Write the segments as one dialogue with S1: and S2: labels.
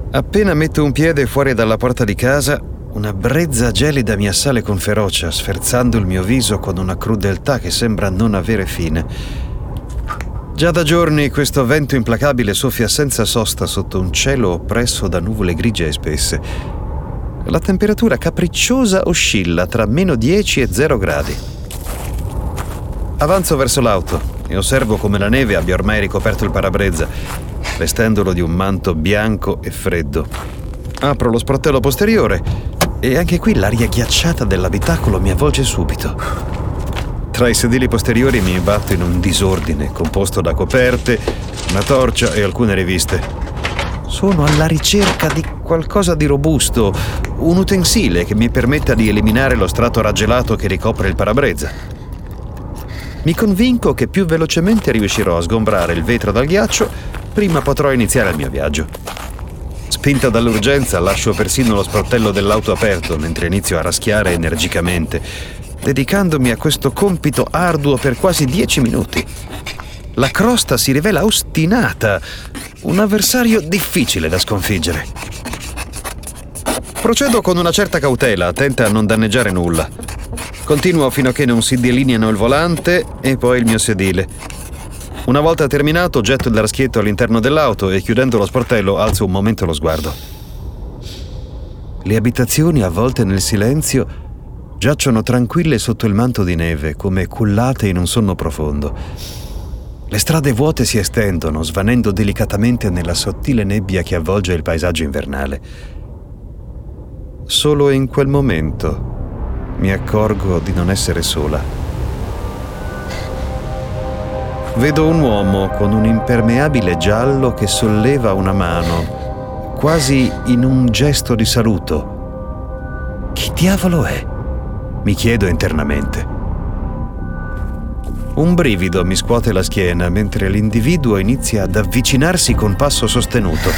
S1: Appena metto un piede fuori dalla porta di casa, una brezza gelida mi assale con ferocia, sferzando il mio viso con una crudeltà che sembra non avere fine. Già da giorni questo vento implacabile soffia senza sosta sotto un cielo oppresso da nuvole grigie e spesse. La temperatura capricciosa oscilla tra -10 e 0 gradi. Avanzo verso l'auto e osservo come la neve abbia ormai ricoperto il parabrezza, vestendolo di un manto bianco e freddo. Apro lo sportello posteriore e anche qui l'aria ghiacciata dell'abitacolo mi avvolge subito. Tra i sedili posteriori mi imbatto in un disordine composto da coperte, una torcia e alcune riviste. Sono alla ricerca di qualcosa di robusto, un utensile che mi permetta di eliminare lo strato raggelato che ricopre il parabrezza. Mi convinco che più velocemente riuscirò a sgombrare il vetro dal ghiaccio, prima potrò iniziare il mio viaggio. Spinta dall'urgenza, lascio persino lo sportello dell'auto aperto mentre inizio a raschiare energicamente, dedicandomi a questo compito arduo per quasi 10 minuti. La crosta si rivela ostinata, un avversario difficile da sconfiggere. Procedo con una certa cautela, attenta a non danneggiare nulla. Continuo fino a che non si delineano il volante e poi il mio sedile. Una volta terminato, getto il raschietto all'interno dell'auto e chiudendo lo sportello alzo un momento lo sguardo. Le abitazioni, avvolte nel silenzio, giacciono tranquille sotto il manto di neve, come cullate in un sonno profondo. Le strade vuote si estendono, svanendo delicatamente nella sottile nebbia che avvolge il paesaggio invernale. Solo in quel momento mi accorgo di non essere sola. Vedo un uomo con un impermeabile giallo che solleva una mano, quasi in un gesto di saluto. Chi diavolo è? Mi chiedo internamente. Un brivido mi scuote la schiena mentre l'individuo inizia ad avvicinarsi con passo sostenuto.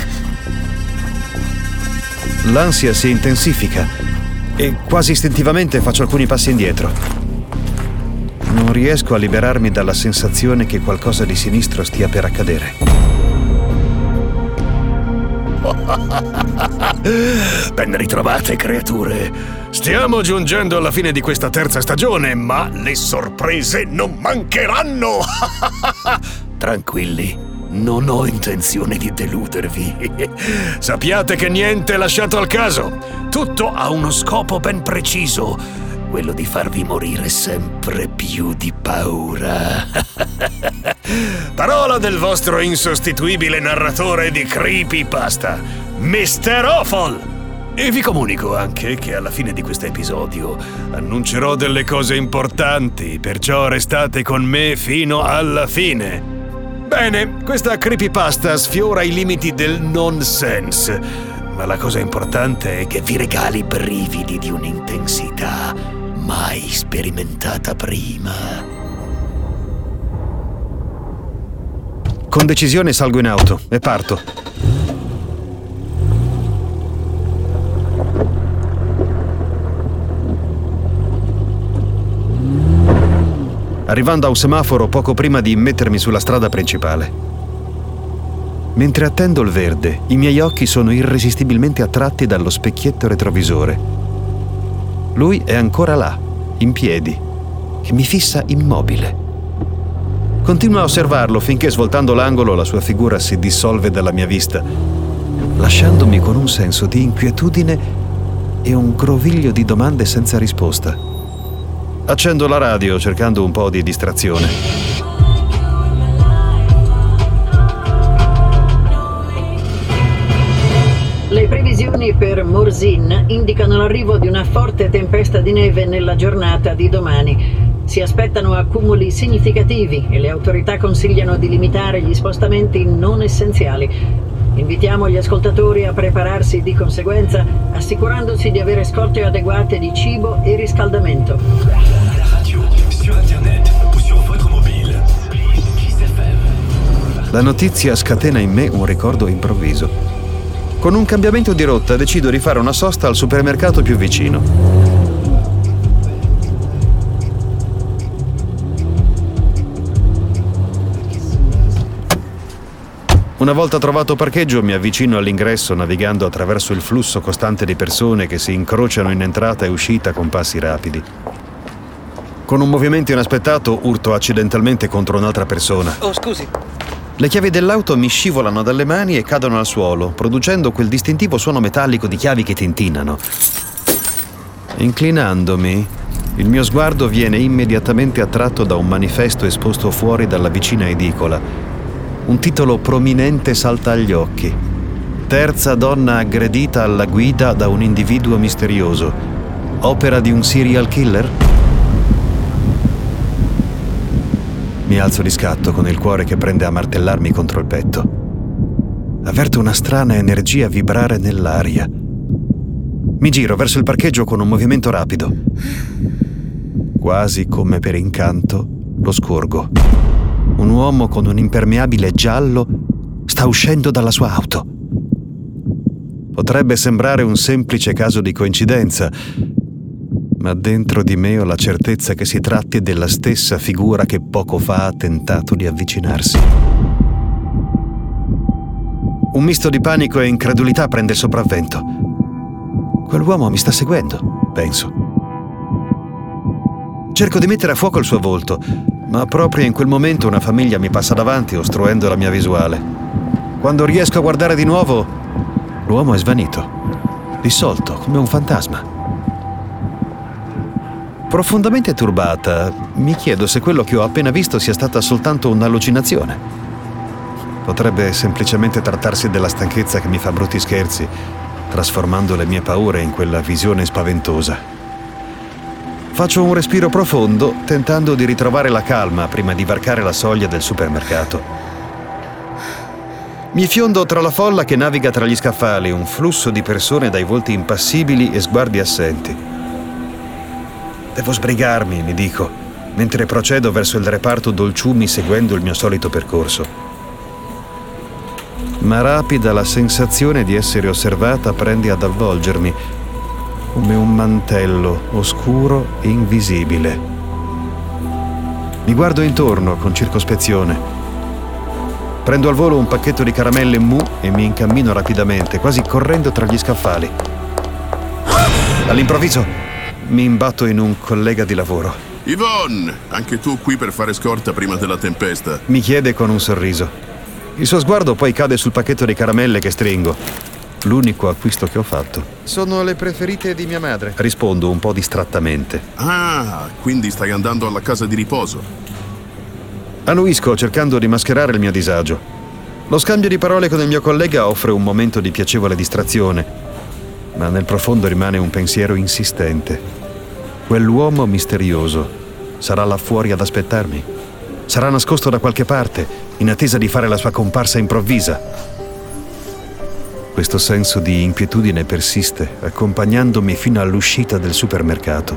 S1: L'ansia si intensifica e quasi istintivamente faccio alcuni passi indietro. Non riesco a liberarmi dalla sensazione che qualcosa di sinistro stia per accadere.
S2: Ben ritrovate, creature. Stiamo giungendo alla fine di questa terza stagione, ma le sorprese non mancheranno. Tranquilli, non ho intenzione di deludervi. Sappiate che niente è lasciato al caso. Tutto ha uno scopo ben preciso, quello di farvi morire sempre più di paura. Parola del vostro insostituibile narratore di creepypasta, Mr. Awful. E vi comunico anche che alla fine di questo episodio annuncerò delle cose importanti, perciò restate con me fino alla fine. Bene, questa creepypasta sfiora i limiti del nonsense, ma la cosa importante è che vi regali brividi di un'intensità mai sperimentata prima.
S1: Con decisione salgo in auto e parto. Arrivando a un semaforo poco prima di immettermi sulla strada principale. Mentre attendo il verde, i miei occhi sono irresistibilmente attratti dallo specchietto retrovisore. Lui è ancora là, in piedi, che mi fissa immobile. Continuo a osservarlo finché, svoltando l'angolo, la sua figura si dissolve dalla mia vista, lasciandomi con un senso di inquietudine e un groviglio di domande senza risposta. Accendo la radio cercando un po' di distrazione.
S3: Le previsioni per Morzine indicano l'arrivo di una forte tempesta di neve nella giornata di domani. Si aspettano accumuli significativi e le autorità consigliano di limitare gli spostamenti non essenziali. Invitiamo gli ascoltatori a prepararsi di conseguenza, assicurandosi di avere scorte adeguate di cibo e riscaldamento.
S4: La radio, su internet o su votre mobile. Kiss FM.
S1: La notizia scatena in me un ricordo improvviso. Con un cambiamento di rotta decido di fare una sosta al supermercato più vicino. Una volta trovato parcheggio mi avvicino all'ingresso navigando attraverso il flusso costante di persone che si incrociano in entrata e uscita con passi rapidi. Con un movimento inaspettato urto accidentalmente contro un'altra persona.
S5: Oh, scusi.
S1: Le chiavi dell'auto mi scivolano dalle mani e cadono al suolo, producendo quel distintivo suono metallico di chiavi che tintinnano. Inclinandomi, il mio sguardo viene immediatamente attratto da un manifesto esposto fuori dalla vicina edicola. Un titolo prominente salta agli occhi. Terza donna aggredita alla guida da un individuo misterioso. Opera di un serial killer? Mi alzo di scatto con il cuore che prende a martellarmi contro il petto. Avverto una strana energia vibrare nell'aria. Mi giro verso il parcheggio con un movimento rapido. Quasi come per incanto, lo scorgo. Un uomo con un impermeabile giallo sta uscendo dalla sua auto. Potrebbe sembrare un semplice caso di coincidenza, ma dentro di me ho la certezza che si tratti della stessa figura che poco fa ha tentato di avvicinarsi. Un misto di panico e incredulità prende il sopravvento. Quell'uomo mi sta seguendo, penso. Cerco di mettere a fuoco il suo volto, ma proprio in quel momento una famiglia mi passa davanti, ostruendo la mia visuale. Quando riesco a guardare di nuovo, l'uomo è svanito, dissolto, come un fantasma. Profondamente turbata, mi chiedo se quello che ho appena visto sia stata soltanto un'allucinazione. Potrebbe semplicemente trattarsi della stanchezza che mi fa brutti scherzi, trasformando le mie paure in quella visione spaventosa. Faccio un respiro profondo, tentando di ritrovare la calma prima di varcare la soglia del supermercato. Mi fiondo tra la folla che naviga tra gli scaffali, un flusso di persone dai volti impassibili e sguardi assenti. Devo sbrigarmi, mi dico, mentre procedo verso il reparto dolciumi seguendo il mio solito percorso. Ma rapida la sensazione di essere osservata prende ad avvolgermi, come un mantello oscuro e invisibile. Mi guardo intorno con circospezione. Prendo al volo un pacchetto di caramelle Mu e mi incammino rapidamente, quasi correndo tra gli scaffali. All'improvviso mi imbatto in un collega di lavoro.
S6: Yvonne, anche tu qui per fare scorta prima della tempesta?
S1: Mi chiede con un sorriso. Il suo sguardo poi cade sul pacchetto di caramelle che stringo. L'unico acquisto che ho fatto. Sono le preferite di mia madre. Rispondo un po' distrattamente.
S6: Ah, quindi stai andando alla casa di riposo.
S1: Annuisco cercando di mascherare il mio disagio. Lo scambio di parole con il mio collega offre un momento di piacevole distrazione, ma nel profondo rimane un pensiero insistente. Quell'uomo misterioso sarà là fuori ad aspettarmi? Sarà nascosto da qualche parte, in attesa di fare la sua comparsa improvvisa? Questo senso di inquietudine persiste, accompagnandomi fino all'uscita del supermercato.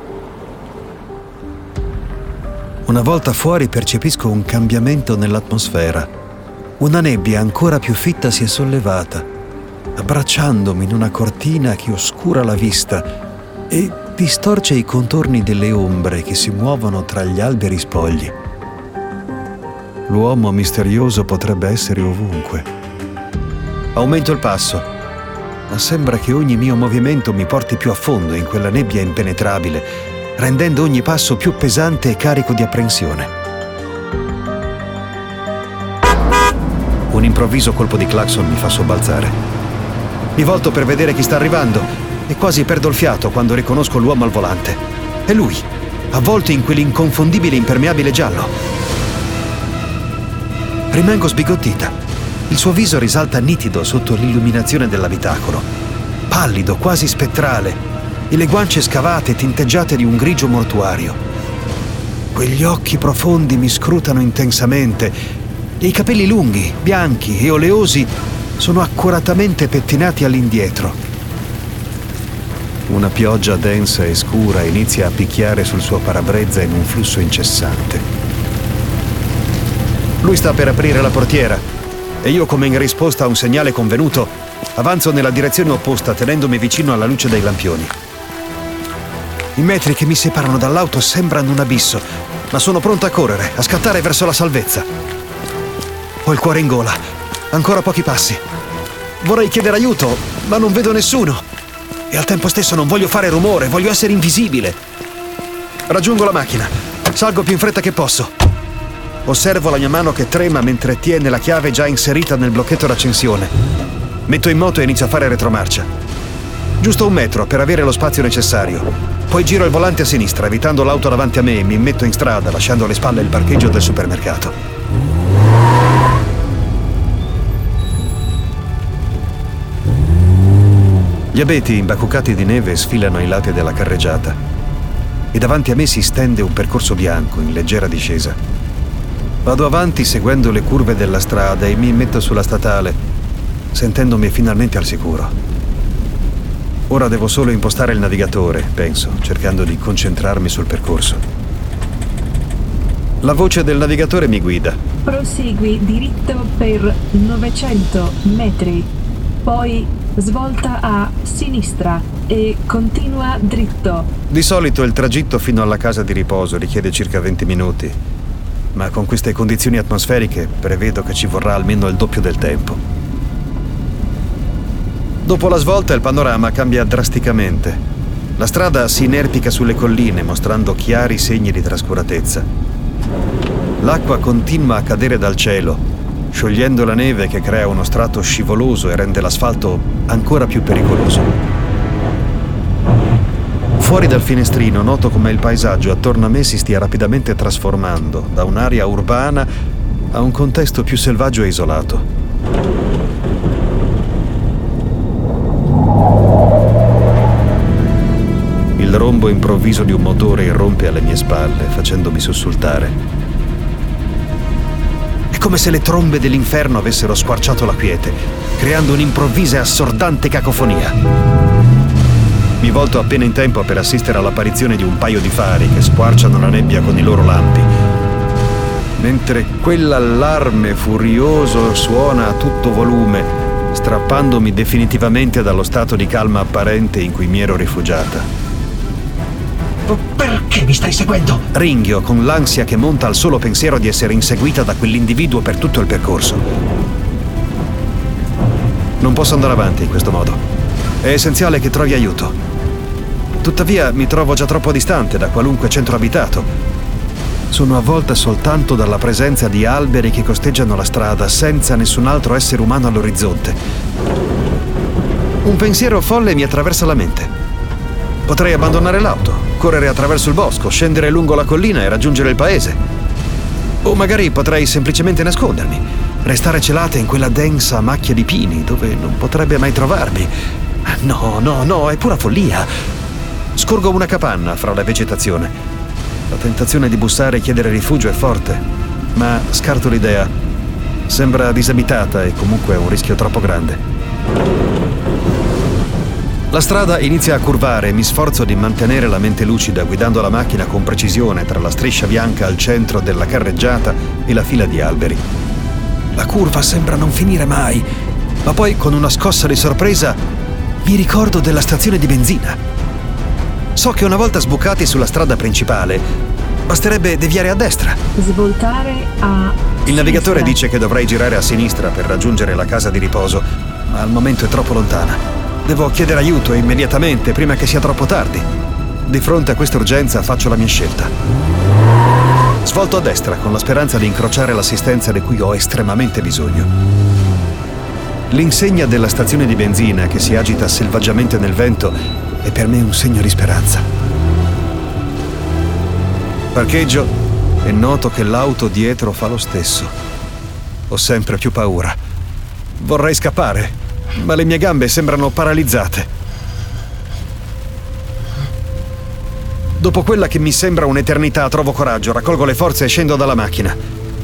S1: Una volta fuori percepisco un cambiamento nell'atmosfera. Una nebbia ancora più fitta si è sollevata, abbracciandomi in una cortina che oscura la vista e distorce i contorni delle ombre che si muovono tra gli alberi spogli. L'uomo misterioso potrebbe essere ovunque. Aumento il passo, ma sembra che ogni mio movimento mi porti più a fondo in quella nebbia impenetrabile, rendendo ogni passo più pesante e carico di apprensione. Un improvviso colpo di clacson mi fa sobbalzare. Mi volto per vedere chi sta arrivando e quasi perdo il fiato quando riconosco l'uomo al volante. È lui, avvolto in quell'inconfondibile impermeabile giallo. Rimango sbigottita. Il suo viso risalta nitido sotto l'illuminazione dell'abitacolo, pallido, quasi spettrale, e le guance scavate e tinteggiate di un grigio mortuario. Quegli occhi profondi mi scrutano intensamente e i capelli lunghi, bianchi e oleosi sono accuratamente pettinati all'indietro. Una pioggia densa e scura inizia a picchiare sul suo parabrezza in un flusso incessante. Lui sta per aprire la portiera e io, come in risposta a un segnale convenuto, avanzo nella direzione opposta tenendomi vicino alla luce dei lampioni. I metri che mi separano dall'auto sembrano un abisso, ma sono pronto a correre, a scattare verso la salvezza. Ho il cuore in gola. Ancora pochi passi. Vorrei chiedere aiuto, ma non vedo nessuno. E al tempo stesso non voglio fare rumore, voglio essere invisibile. Raggiungo la macchina. Salgo più in fretta che posso. Osservo la mia mano che trema mentre tiene la chiave già inserita nel blocchetto d'accensione. Metto in moto e inizio a fare retromarcia. Giusto 1 metro per avere lo spazio necessario. Poi giro il volante a sinistra, evitando l'auto davanti a me, e mi metto in strada, lasciando alle spalle il parcheggio del supermercato. Gli abeti imbacuccati di neve sfilano ai lati della carreggiata e davanti a me si stende un percorso bianco in leggera discesa. Vado avanti seguendo le curve della strada e mi metto sulla statale, sentendomi finalmente al sicuro. Ora devo solo impostare il navigatore, penso, cercando di concentrarmi sul percorso. La voce del navigatore mi guida.
S5: Prosegui diritto per 900 metri, poi svolta a sinistra e continua dritto.
S1: Di solito il tragitto fino alla casa di riposo richiede circa 20 minuti, ma con queste condizioni atmosferiche prevedo che ci vorrà almeno il doppio del tempo. Dopo la svolta il panorama cambia drasticamente. La strada si inerpica sulle colline, mostrando chiari segni di trascuratezza. L'acqua continua a cadere dal cielo, sciogliendo la neve che crea uno strato scivoloso e rende l'asfalto ancora più pericoloso. Fuori dal finestrino noto come il paesaggio attorno a me si stia rapidamente trasformando da un'area urbana a un contesto più selvaggio e isolato. Il rombo improvviso di un motore irrompe alle mie spalle, facendomi sussultare. È come se le trombe dell'inferno avessero squarciato la quiete, creando un'improvvisa e assordante cacofonia. Mi volto appena in tempo per assistere all'apparizione di un paio di fari che squarciano la nebbia con i loro lampi, mentre quell'allarme furioso suona a tutto volume, strappandomi definitivamente dallo stato di calma apparente in cui mi ero rifugiata.
S7: Perché mi stai seguendo?
S1: Ringhio con l'ansia che monta al solo pensiero di essere inseguita da quell'individuo per tutto il percorso. Non posso andare avanti in questo modo. È essenziale che trovi aiuto. Tuttavia mi trovo già troppo distante da qualunque centro abitato. Sono avvolta soltanto dalla presenza di alberi che costeggiano la strada senza nessun altro essere umano all'orizzonte. Un pensiero folle mi attraversa la mente. Potrei abbandonare l'auto, correre attraverso il bosco, scendere lungo la collina e raggiungere il paese. O magari potrei semplicemente nascondermi, restare celata in quella densa macchia di pini dove non potrebbe mai trovarmi. No, è pura follia. Scorgo una capanna fra la vegetazione. La tentazione di bussare e chiedere rifugio è forte, ma scarto l'idea. Sembra disabitata e comunque è un rischio troppo grande. La strada inizia a curvare e mi sforzo di mantenere la mente lucida guidando la macchina con precisione tra la striscia bianca al centro della carreggiata e la fila di alberi. La curva sembra non finire mai, ma poi con una scossa di sorpresa mi ricordo della stazione di benzina. So che una volta sbucati sulla strada principale basterebbe deviare a destra.
S5: Svoltare a
S1: Il navigatore
S5: sinistra.
S1: dice che dovrei girare a sinistra per raggiungere la casa di riposo, ma al momento è troppo lontana. Devo chiedere aiuto immediatamente, prima che sia troppo tardi. Di fronte a questa urgenza faccio la mia scelta. Svolto a destra con la speranza di incrociare l'assistenza di cui ho estremamente bisogno. L'insegna della stazione di benzina che si agita selvaggiamente nel vento è per me un segno di speranza. Parcheggio e noto che l'auto dietro fa lo stesso. Ho sempre più paura. Vorrei scappare, ma le mie gambe sembrano paralizzate. Dopo quella che mi sembra un'eternità, trovo coraggio, raccolgo le forze e scendo dalla macchina.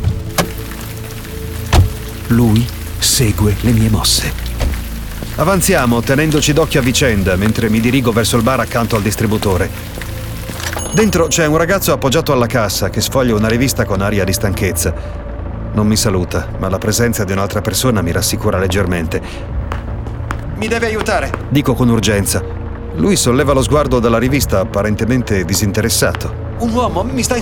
S1: Lui segue le mie mosse. Avanziamo, tenendoci d'occhio a vicenda, mentre mi dirigo verso il bar accanto al distributore. Dentro c'è un ragazzo appoggiato alla cassa che sfoglia una rivista con aria di stanchezza. Non mi saluta, ma la presenza di un'altra persona mi rassicura leggermente. Mi deve aiutare, dico con urgenza. Lui solleva lo sguardo dalla rivista, apparentemente disinteressato. Un uomo mi sta inseguendo.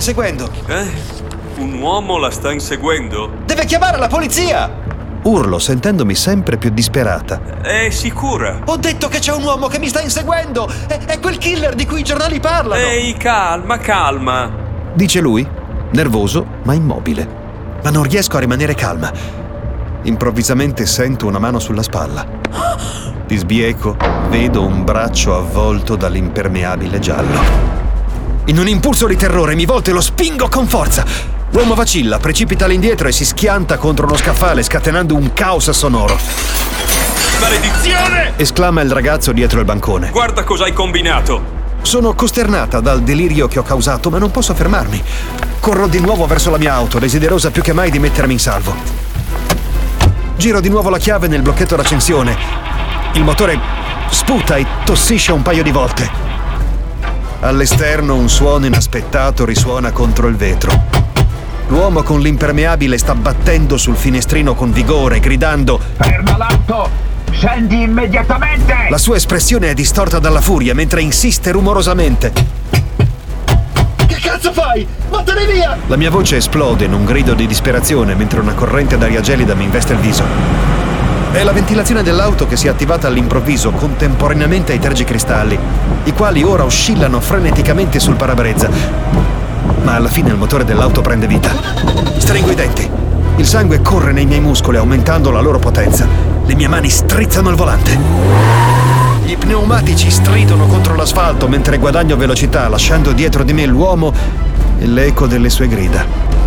S8: Un uomo la sta inseguendo?
S1: Deve chiamare la polizia!
S8: Deve chiamare la polizia!
S1: Urlo, sentendomi sempre più disperata.
S7: È sicura?
S1: Ho detto che c'è un uomo che mi sta inseguendo! È quel killer di cui i giornali parlano!
S7: Ehi, calma!
S1: Dice lui, nervoso ma immobile. Ma non riesco a rimanere calma. Improvvisamente sento una mano sulla spalla. Di sbieco vedo un braccio avvolto dall'impermeabile giallo. In un impulso di terrore mi volto e lo spingo con forza. L'uomo vacilla, precipita all'indietro e si schianta contro uno scaffale, scatenando un caos sonoro.
S7: Maledizione!
S1: Esclama il ragazzo dietro il bancone.
S7: Guarda cosa hai combinato!
S1: Sono costernata dal delirio che ho causato, ma non posso fermarmi. Corro di nuovo verso la mia auto, desiderosa più che mai di mettermi in salvo. Giro di nuovo la chiave nel blocchetto d'accensione. Il motore sputa e tossisce un paio di volte. All'esterno un suono inaspettato risuona contro il vetro. L'uomo con l'impermeabile sta battendo sul finestrino con vigore, gridando:
S8: Ferma l'auto! Scendi immediatamente!
S1: La sua espressione è distorta dalla furia mentre insiste rumorosamente:
S9: Che cazzo fai? Vattene via!
S1: La mia voce esplode in un grido di disperazione mentre una corrente d'aria gelida mi investe il viso. È la ventilazione dell'auto che si è attivata all'improvviso contemporaneamente ai tergicristalli, i quali ora oscillano freneticamente sul parabrezza. Ma alla fine il motore dell'auto prende vita. Stringo i denti. Il sangue corre nei miei muscoli aumentando la loro potenza. Le mie mani strizzano il volante. I pneumatici stridono contro l'asfalto mentre guadagno velocità, lasciando dietro di me l'uomo e l'eco delle sue grida.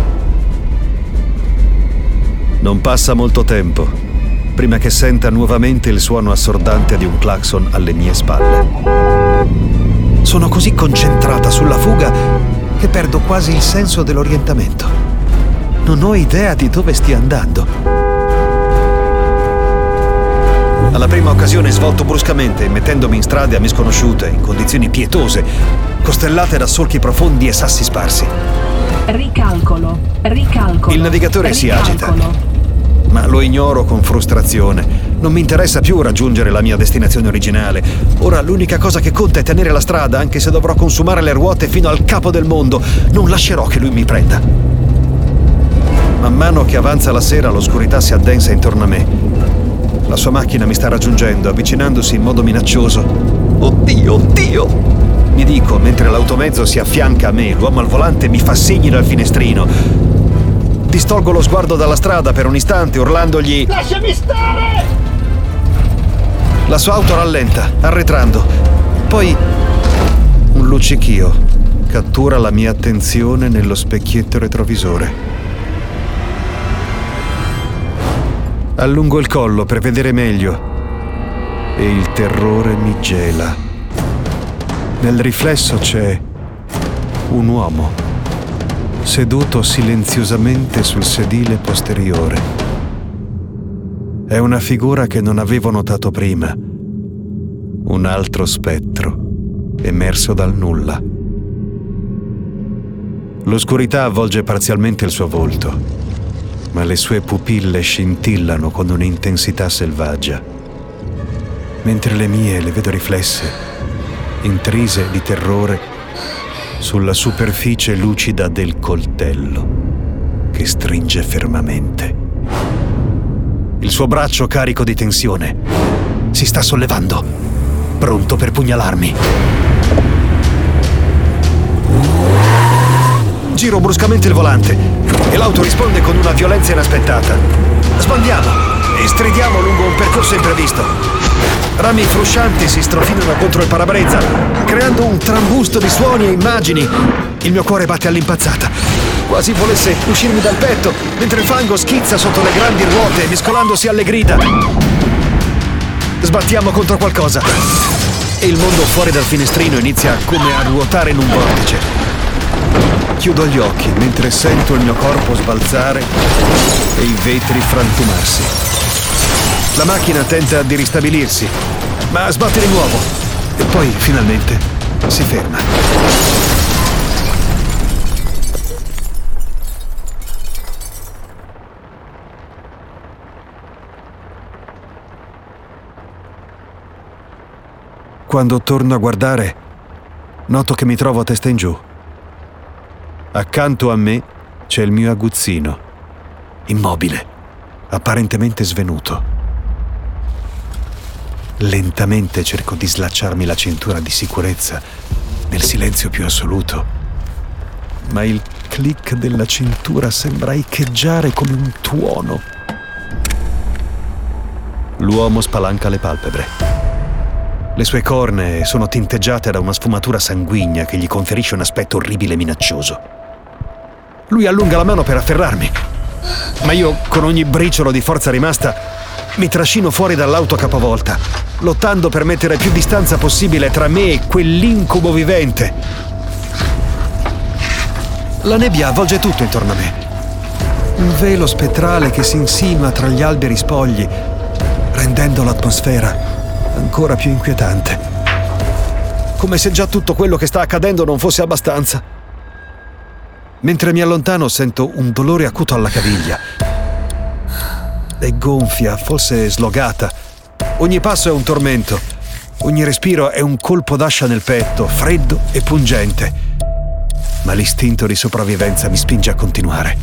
S1: Non passa molto tempo prima che senta nuovamente il suono assordante di un clacson alle mie spalle. Sono così concentrata sulla fuga che perdo quasi il senso dell'orientamento. Non ho idea di dove stia andando. Alla prima occasione svolto bruscamente, mettendomi in strade a misconosciute, in condizioni pietose, costellate da solchi profondi e sassi sparsi.
S5: Ricalcolo.
S1: Il navigatore si agita, ma lo ignoro con frustrazione. Non mi interessa più raggiungere la mia destinazione originale. Ora l'unica cosa che conta è tenere la strada, anche se dovrò consumare le ruote fino al capo del mondo. Non lascerò che lui mi prenda. Man mano che avanza la sera, l'oscurità si addensa intorno a me. La sua macchina mi sta raggiungendo, avvicinandosi in modo minaccioso. Oddio! Mi dico, mentre l'automezzo si affianca a me. L'uomo al volante mi fa segni dal finestrino. Distolgo lo sguardo dalla strada per un istante, urlandogli:
S9: Lasciami stare!
S1: La sua auto rallenta, arretrando. Poi un luccichio cattura la mia attenzione nello specchietto retrovisore. Allungo il collo per vedere meglio e il terrore mi gela. Nel riflesso c'è un uomo seduto silenziosamente sul sedile posteriore. È una figura che non avevo notato prima. Un altro spettro emerso dal nulla. L'oscurità avvolge parzialmente il suo volto, ma le sue pupille scintillano con un'intensità selvaggia, mentre le mie le vedo riflesse, intrise di terrore, sulla superficie lucida del coltello che stringe fermamente. Il suo braccio carico di tensione si sta sollevando, pronto per pugnalarmi. Giro bruscamente il volante e l'auto risponde con una violenza inaspettata. Sbandiamo e stridiamo lungo un percorso imprevisto. Rami fruscianti si strofinano contro il parabrezza, creando un trambusto di suoni e immagini. Il mio cuore batte all'impazzata, quasi volesse uscirmi dal petto, mentre il fango schizza sotto le grandi ruote, mescolandosi alle grida. Sbattiamo contro qualcosa e il mondo fuori dal finestrino inizia come a ruotare in un vortice. Chiudo gli occhi mentre sento il mio corpo sbalzare e i vetri frantumarsi. La macchina tenta di ristabilirsi, ma sbatte di nuovo e poi finalmente si ferma. Quando torno a guardare, noto che mi trovo a testa in giù. Accanto a me c'è il mio aguzzino, immobile, apparentemente svenuto. Lentamente cerco di slacciarmi la cintura di sicurezza nel silenzio più assoluto, ma il click della cintura sembra echeggiare come un tuono. L'uomo spalanca le palpebre. Le sue cornee sono tinteggiate da una sfumatura sanguigna che gli conferisce un aspetto orribile e minaccioso. Lui allunga la mano per afferrarmi, ma io, con ogni briciolo di forza rimasta, mi trascino fuori dall'auto capovolta, lottando per mettere più distanza possibile tra me e quell'incubo vivente. La nebbia avvolge tutto intorno a me. Un velo spettrale che si insinua tra gli alberi spogli, rendendo l'atmosfera ancora più inquietante. Come se già tutto quello che sta accadendo non fosse abbastanza. Mentre mi allontano sento un dolore acuto alla caviglia. È gonfia, forse slogata. Ogni passo è un tormento. Ogni respiro è un colpo d'ascia nel petto, freddo e pungente. Ma l'istinto di sopravvivenza mi spinge a continuare.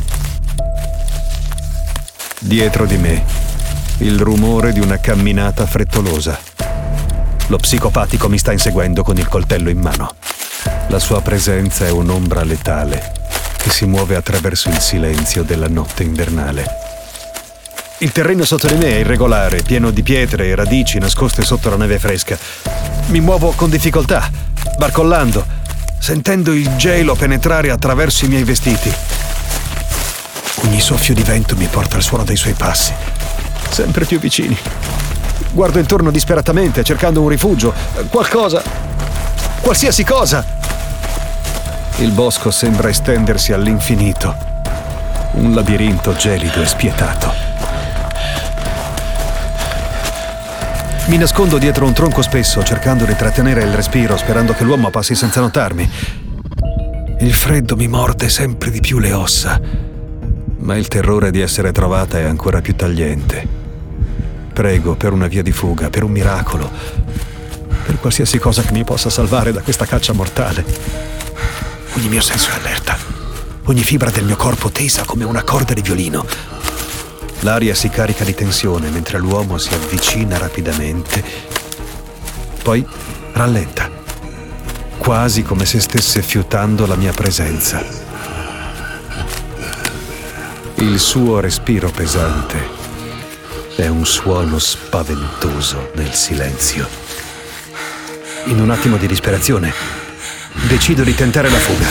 S1: Dietro di me, il rumore di una camminata frettolosa. Lo psicopatico mi sta inseguendo con il coltello in mano. La sua presenza è un'ombra letale che si muove attraverso il silenzio della notte invernale. Il terreno sotto di me è irregolare, pieno di pietre e radici nascoste sotto la neve fresca. Mi muovo con difficoltà, barcollando, sentendo il gelo penetrare attraverso i miei vestiti. Ogni soffio di vento mi porta al suono dei suoi passi, sempre più vicini. Guardo intorno disperatamente, cercando un rifugio, qualcosa, qualsiasi cosa. Il bosco sembra estendersi all'infinito, un labirinto gelido e spietato. Mi nascondo dietro un tronco spesso, cercando di trattenere il respiro, sperando che l'uomo passi senza notarmi. Il freddo mi morde sempre di più le ossa, ma il terrore di essere trovata è ancora più tagliente. Prego per una via di fuga, per un miracolo, per qualsiasi cosa che mi possa salvare da questa caccia mortale. Ogni mio senso è allerta, ogni fibra del mio corpo tesa come una corda di violino. L'aria si carica di tensione mentre l'uomo si avvicina rapidamente, poi rallenta, quasi come se stesse fiutando la mia presenza. Il suo respiro pesante è un suono spaventoso nel silenzio. In un attimo di disperazione, decido di tentare la fuga.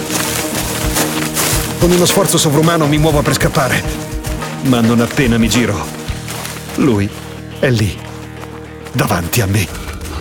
S1: Con uno sforzo sovrumano mi muovo per scappare, ma non appena mi giro, lui è lì, davanti a me.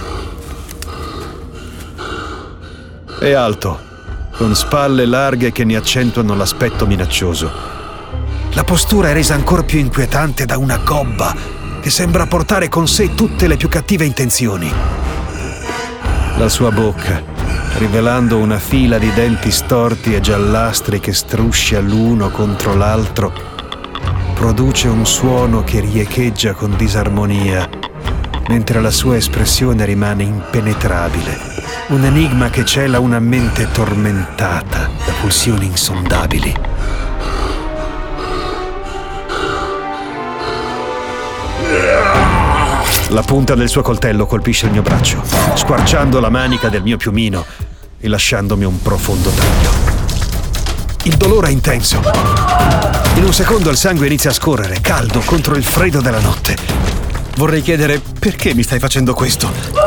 S1: È alto, con spalle larghe che ne accentuano l'aspetto minaccioso. La postura è resa ancora più inquietante da una gobba che sembra portare con sé tutte le più cattive intenzioni. La sua bocca, rivelando una fila di denti storti e giallastri che struscia l'uno contro l'altro, produce un suono che riecheggia con disarmonia, mentre la sua espressione rimane impenetrabile, un enigma che cela una mente tormentata da pulsioni insondabili. La punta del suo coltello colpisce il mio braccio, squarciando la manica del mio piumino e lasciandomi un profondo taglio. Il dolore è intenso. In un secondo il sangue inizia a scorrere, caldo contro il freddo della notte. Vorrei chiedere: perché mi stai facendo questo?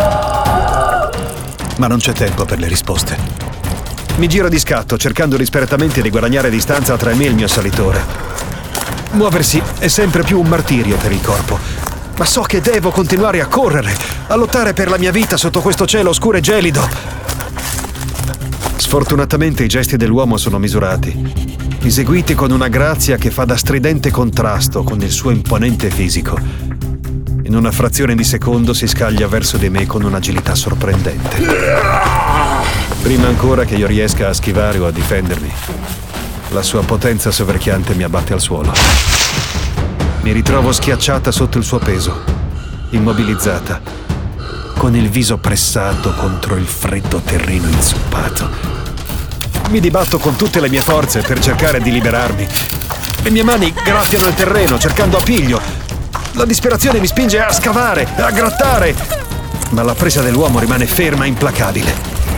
S1: Ma non c'è tempo per le risposte. Mi giro di scatto, cercando disperatamente di guadagnare distanza tra me e il mio assalitore. Muoversi è sempre più un martirio per il corpo, ma so che devo continuare a correre, a lottare per la mia vita sotto questo cielo oscuro e gelido. Sfortunatamente i gesti dell'uomo sono misurati, eseguiti con una grazia che fa da stridente contrasto con il suo imponente fisico. In una frazione di secondo si scaglia verso di me con un'agilità sorprendente. Prima ancora che io riesca a schivare o a difendermi, la sua potenza soverchiante mi abbatte al suolo. Mi ritrovo schiacciata sotto il suo peso, immobilizzata, con il viso pressato contro il freddo terreno inzuppato. Mi dibatto con tutte le mie forze per cercare di liberarmi, Le mie mani graffiano il terreno cercando appiglio. La disperazione mi spinge a scavare, a grattare, ma la presa dell'uomo rimane ferma e implacabile.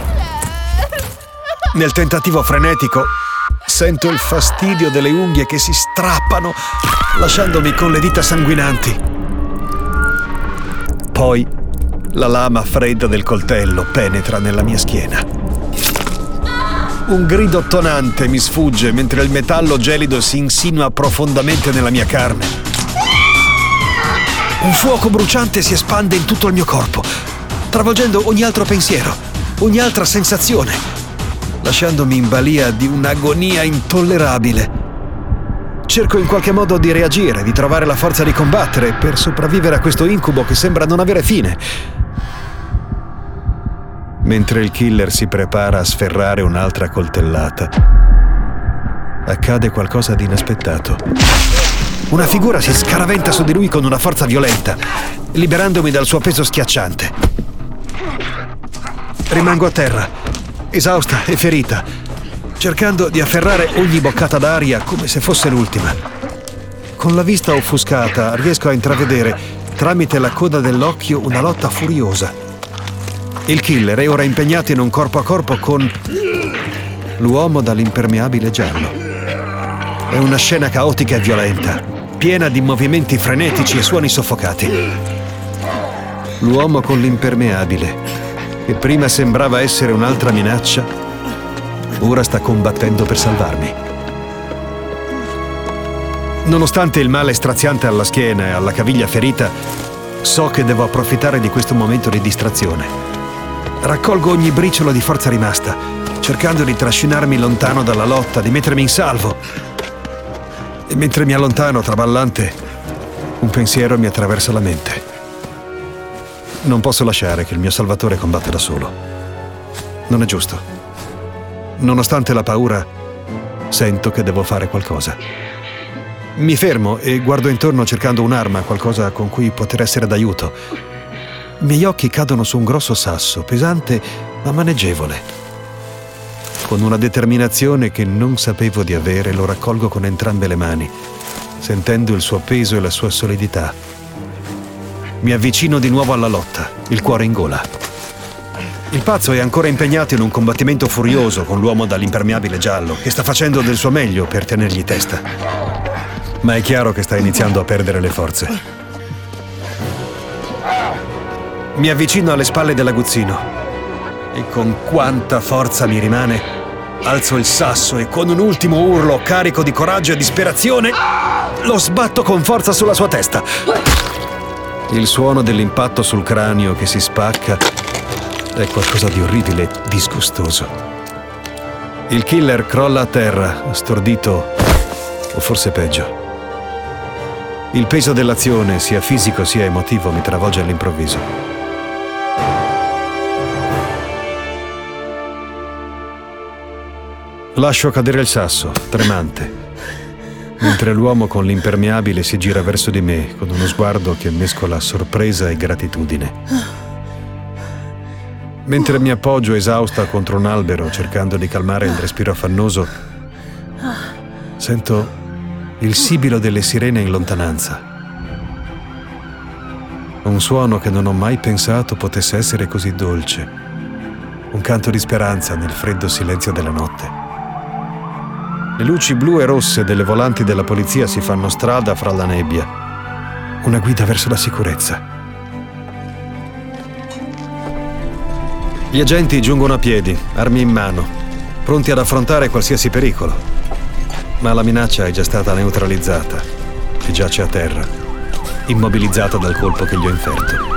S1: Nel tentativo frenetico sento il fastidio delle unghie che si strappano, lasciandomi con le dita sanguinanti. Poi la lama fredda del coltello penetra nella mia schiena. Un grido tonante mi sfugge mentre il metallo gelido si insinua profondamente nella mia carne. Un fuoco bruciante si espande in tutto il mio corpo, travolgendo ogni altro pensiero, ogni altra sensazione, lasciandomi in balia di un'agonia intollerabile. Cerco in qualche modo di reagire, di trovare la forza di combattere per sopravvivere a questo incubo che sembra non avere fine. Mentre il killer si prepara a sferrare un'altra coltellata, accade qualcosa di inaspettato. Una figura si scaraventa su di lui con una forza violenta, liberandomi dal suo peso schiacciante. Rimango a terra, esausta e ferita, cercando di afferrare ogni boccata d'aria come se fosse l'ultima. Con la vista offuscata riesco a intravedere, tramite la coda dell'occhio, una lotta furiosa. Il killer è ora impegnato in un corpo a corpo con l'uomo dall'impermeabile giallo. È una scena caotica e violenta, piena di movimenti frenetici e suoni soffocati. L'uomo con l'impermeabile, che prima sembrava essere un'altra minaccia, ora sta combattendo per salvarmi. Nonostante il male straziante alla schiena e alla caviglia ferita, so che devo approfittare di questo momento di distrazione. Raccolgo ogni briciolo di forza rimasta, cercando di trascinarmi lontano dalla lotta, di mettermi in salvo. E mentre mi allontano, traballante, un pensiero mi attraversa la mente. Non posso lasciare che il mio salvatore combatta da solo. Non è giusto. Nonostante la paura, sento che devo fare qualcosa. Mi fermo e guardo intorno cercando un'arma, qualcosa con cui poter essere d'aiuto. I miei occhi cadono su un grosso sasso, pesante ma maneggevole. Con una determinazione che non sapevo di avere, lo raccolgo con entrambe le mani, sentendo il suo peso e la sua solidità. Mi avvicino di nuovo alla lotta, il cuore in gola. Il pazzo è ancora impegnato in un combattimento furioso con l'uomo dall'impermeabile giallo, che sta facendo del suo meglio per tenergli testa. Ma è chiaro che sta iniziando a perdere le forze. Mi avvicino alle spalle dell'aguzzino e con quanta forza mi rimane, alzo il sasso e con un ultimo urlo carico di coraggio e disperazione, lo sbatto con forza sulla sua testa. Il suono dell'impatto sul cranio che si spacca è qualcosa di orribile e disgustoso. Il killer crolla a terra, stordito o forse peggio. Il peso dell'azione, sia fisico sia emotivo, mi travolge all'improvviso. Lascio cadere il sasso, tremante, mentre l'uomo con l'impermeabile si gira verso di me con uno sguardo che mescola sorpresa e gratitudine. Mentre mi appoggio esausta contro un albero cercando di calmare il respiro affannoso, sento il sibilo delle sirene in lontananza. Un suono che non ho mai pensato potesse essere così dolce, un canto di speranza nel freddo silenzio della notte. Le luci blu e rosse delle volanti della polizia si fanno strada fra la nebbia. Una guida verso la sicurezza. Gli agenti giungono a piedi, armi in mano, pronti ad affrontare qualsiasi pericolo. Ma la minaccia è già stata neutralizzata e giace a terra, immobilizzata dal colpo che gli ho inferto.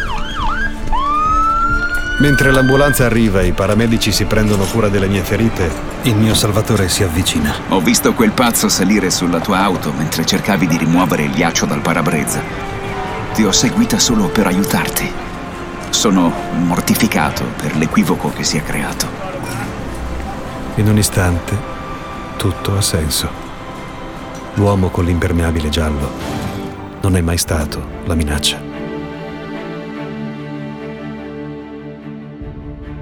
S1: Mentre l'ambulanza arriva e i paramedici si prendono cura delle mie ferite, il mio salvatore si avvicina.
S10: Ho visto quel pazzo salire sulla tua auto mentre cercavi di rimuovere il ghiaccio dal parabrezza. Ti ho seguita solo per aiutarti. Sono mortificato per l'equivoco che si è creato.
S1: In un istante, tutto ha senso. L'uomo con l'impermeabile giallo non è mai stato la minaccia.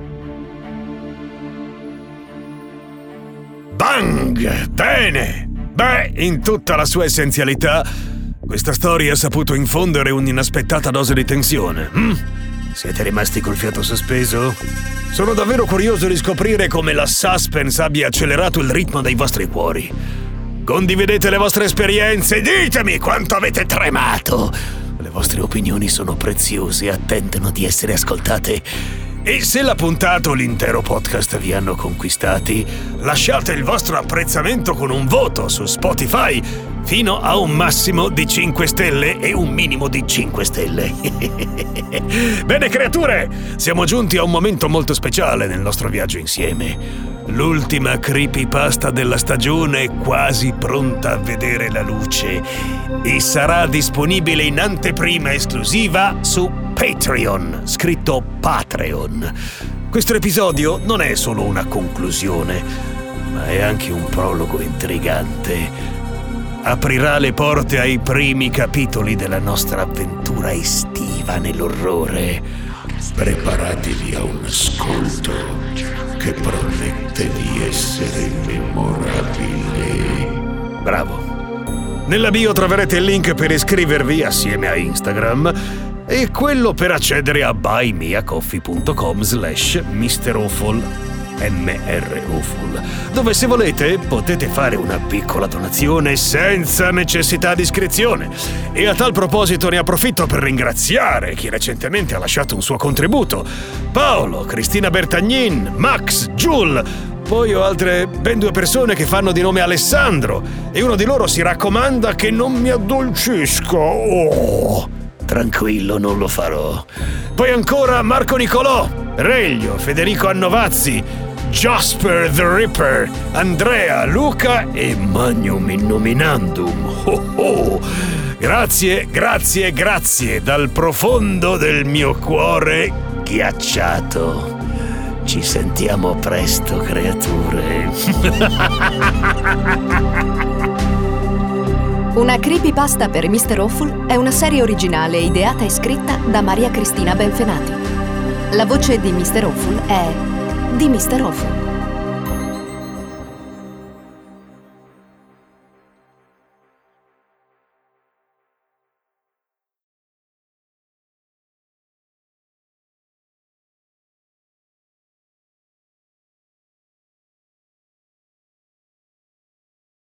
S2: Bang! Bene! Beh, in tutta la sua essenzialità, questa storia ha saputo infondere un'inaspettata dose di tensione. Siete rimasti col fiato sospeso? Sono davvero curioso di scoprire come la suspense abbia accelerato il ritmo dei vostri cuori. Condividete le vostre esperienze, ditemi quanto avete tremato. Le vostre opinioni sono preziose e attendono di essere ascoltate. E se la puntata o l'intero podcast vi hanno conquistati, lasciate il vostro apprezzamento con un voto su Spotify fino a un massimo di 5 stelle e un minimo di 5 stelle. Bene creature, siamo giunti a un momento molto speciale nel nostro viaggio insieme. L'ultima creepypasta della stagione è quasi pronta a vedere la luce e sarà disponibile in anteprima esclusiva su Patreon, scritto Patreon. Questo episodio non è solo una conclusione, ma è anche un prologo intrigante. Aprirà le porte ai primi capitoli della nostra avventura estiva nell'orrore.
S11: Preparatevi a un ascolto che promette di essere memorabile.
S2: Bravo. Nella bio troverete il link per iscrivervi assieme a Instagram e quello per accedere a buymeacoffee.com/MrAwful, MrAwful, dove se volete potete fare una piccola donazione senza necessità di iscrizione. E a tal proposito ne approfitto per ringraziare chi recentemente ha lasciato un suo contributo: Paolo, Cristina Bertagnin, Max, Giul. Poi ho altre ben 2 persone che fanno di nome Alessandro e uno di loro si raccomanda che non mi addolcisca. Tranquillo, non lo farò. Poi ancora Marco Nicolò, Reglio, Federico Annovazzi, Jasper the Ripper, Andrea, Luca e Magnum Innominandum. Grazie, grazie, grazie dal profondo del mio cuore ghiacciato. Ci sentiamo presto, creature.
S12: Una creepypasta per Mr. Awful è una serie originale ideata e scritta da Maria Cristina Benfenati. La voce di Mr. Awful è di Mr. Awful.